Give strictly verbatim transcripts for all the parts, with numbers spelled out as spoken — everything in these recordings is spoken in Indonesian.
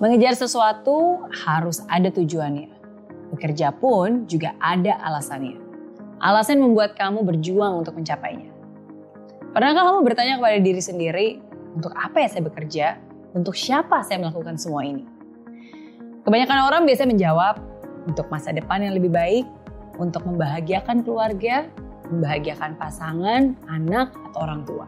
Mengejar sesuatu harus ada tujuannya. Bekerja pun juga ada alasannya. Alasan membuat kamu berjuang untuk mencapainya. Pernahkah kamu bertanya kepada diri sendiri, untuk apa ya saya bekerja? Untuk siapa saya melakukan semua ini? Kebanyakan orang biasa menjawab, untuk masa depan yang lebih baik, untuk membahagiakan keluarga, membahagiakan pasangan, anak, atau orang tua.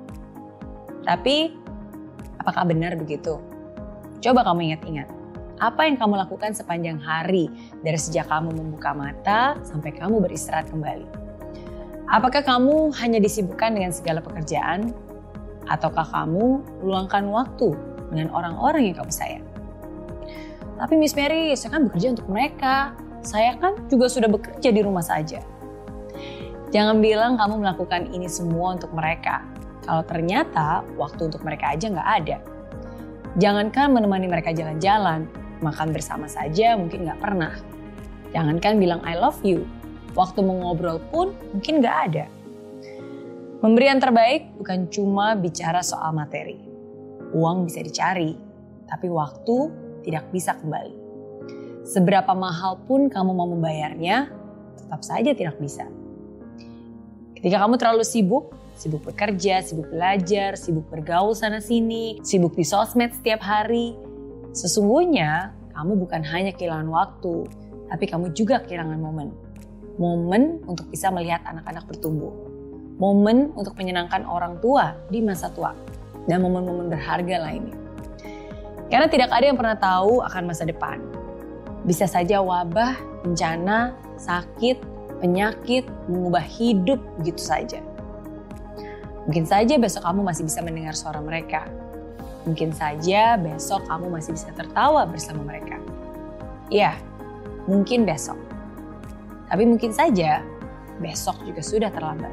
Tapi, apakah benar begitu? Coba kamu ingat-ingat, apa yang kamu lakukan sepanjang hari dari sejak kamu membuka mata sampai kamu beristirahat kembali? Apakah kamu hanya disibukkan dengan segala pekerjaan? Ataukah kamu luangkan waktu dengan orang-orang yang kamu sayang? Tapi Miss Mary, saya kan bekerja untuk mereka. Saya kan juga sudah bekerja di rumah saja. Jangan bilang kamu melakukan ini semua untuk mereka. Kalau ternyata waktu untuk mereka aja nggak ada. Jangankan menemani mereka jalan-jalan, makan bersama saja mungkin nggak pernah. Jangankan bilang I love you, waktu mau ngobrol pun mungkin nggak ada. Memberi yang terbaik bukan cuma bicara soal materi. Uang bisa dicari, tapi waktu tidak bisa kembali. Seberapa mahal pun kamu mau membayarnya, tetap saja tidak bisa. Ketika kamu terlalu sibuk, sibuk bekerja, sibuk belajar, sibuk bergaul sana-sini, sibuk di sosmed setiap hari, sesungguhnya kamu bukan hanya kehilangan waktu, tapi kamu juga kehilangan momen. Momen untuk bisa melihat anak-anak bertumbuh. Momen untuk menyenangkan orang tua di masa tua. Dan momen-momen berharga lainnya. Karena tidak ada yang pernah tahu akan masa depan. Bisa saja wabah, bencana, sakit, penyakit, mengubah hidup begitu saja. Mungkin saja besok kamu masih bisa mendengar suara mereka. Mungkin saja besok kamu masih bisa tertawa bersama mereka. Ya, mungkin besok. Tapi mungkin saja besok juga sudah terlambat.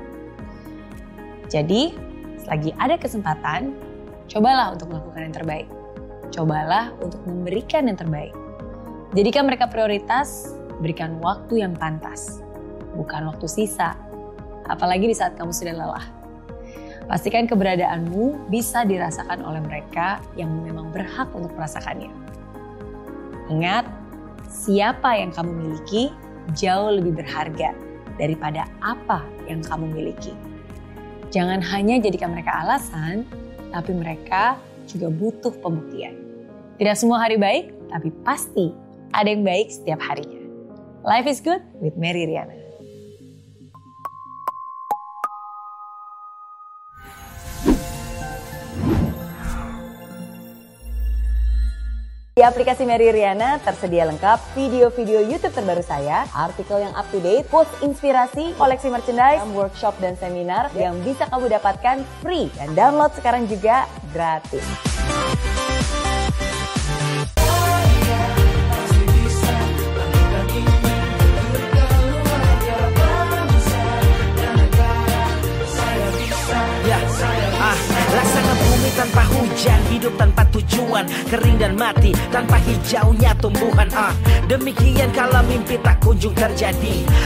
Jadi, selagi ada kesempatan, cobalah untuk melakukan yang terbaik. Cobalah untuk memberikan yang terbaik. Jadikan mereka prioritas, berikan waktu yang pantas. Bukan waktu sisa, apalagi di saat kamu sudah lelah. Pastikan keberadaanmu bisa dirasakan oleh mereka yang memang berhak untuk merasakannya. Ingat, siapa yang kamu miliki jauh lebih berharga daripada apa yang kamu miliki. Jangan hanya jadikan mereka alasan, tapi mereka juga butuh pembuktian. Tidak semua hari baik, tapi pasti ada yang baik setiap harinya. Life is good with Mary Riana. Di aplikasi Mary Riana tersedia lengkap video-video YouTube terbaru saya, artikel yang up to date, post inspirasi, koleksi merchandise, workshop dan seminar yang bisa kamu dapatkan free dan download sekarang juga gratis. Laksana bumi tanpa hujan, hidup tanpa tujuan, kering dan mati tanpa hijaunya tumbuhan. Ah, demikian kalau mimpi tak kunjung terjadi.